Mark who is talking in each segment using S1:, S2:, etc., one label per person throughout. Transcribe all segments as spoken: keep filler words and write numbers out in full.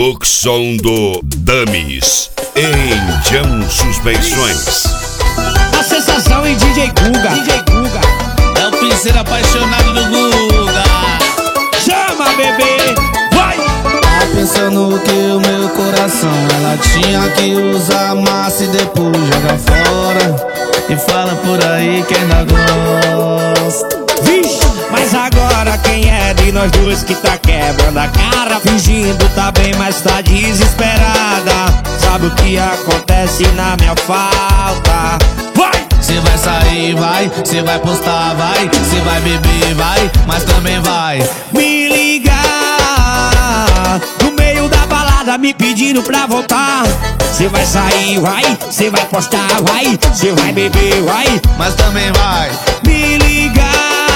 S1: Produção do Dummies Indian Suspensões.
S2: A sensação em D J Guga. D J Guga
S3: é o piseiro apaixonado do Guga.
S2: Chama, bebê, vai!
S4: Tá pensando que o meu coração ela tinha que usar massa e depois joga fora. E fala por aí que ainda gosta.
S2: Vixe, mas agora quem é de nós dois que tá quebrando a cara? Fingindo tá bem, mas tá desesperada. Sabe o que acontece na minha falta? Vai!
S4: Cê vai sair, vai, cê vai postar, vai, cê vai beber, vai, mas também vai
S2: me ligar no meio da balada me pedindo pra voltar. Cê vai sair, vai, cê vai postar, vai, cê vai beber, vai,
S4: mas também vai
S2: me ligar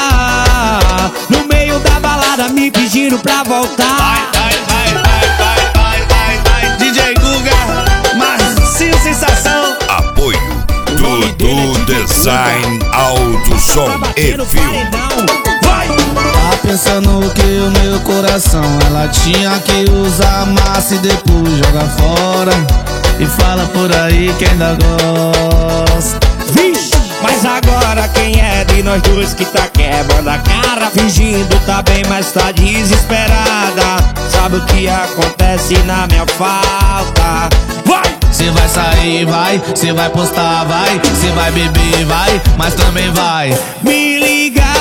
S2: no meio da balada me pedindo pra voltar.
S3: Vai, vai, vai, vai, vai, vai, vai, vai. D J Guga, macio sensação.
S1: Apoio Dudu Design, Auto Som e Filme.
S2: Vai!
S4: Tá pensando que o meu coração ela tinha que usar massa e depois joga fora. E fala por aí que ainda gosta.
S2: Vixe, mas agora quem é de nós dois que tá quebrando a cara? Fingindo tá bem, mas tá desesperada. Sabe o que acontece na minha falta? Vai!
S4: Cê vai sair, vai, cê vai postar, vai, cê vai beber, vai, mas também vai
S2: me ligar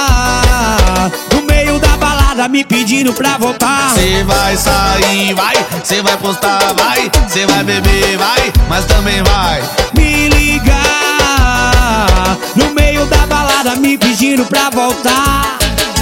S2: no meio da balada me pedindo pra voltar.
S4: Cê vai sair, vai, cê vai postar, vai, cê vai beber, vai, mas também vai
S2: me ligar no meio da balada me pedindo pra voltar.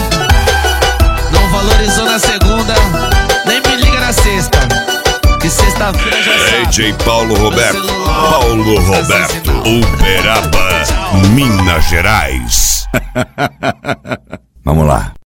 S4: Não valorizou na segunda, nem me liga na sexta, que sexta-feira já sabe.
S1: D J Paulo Roberto, Paulo Roberto, Uberaba, Minas Gerais. Vamos lá.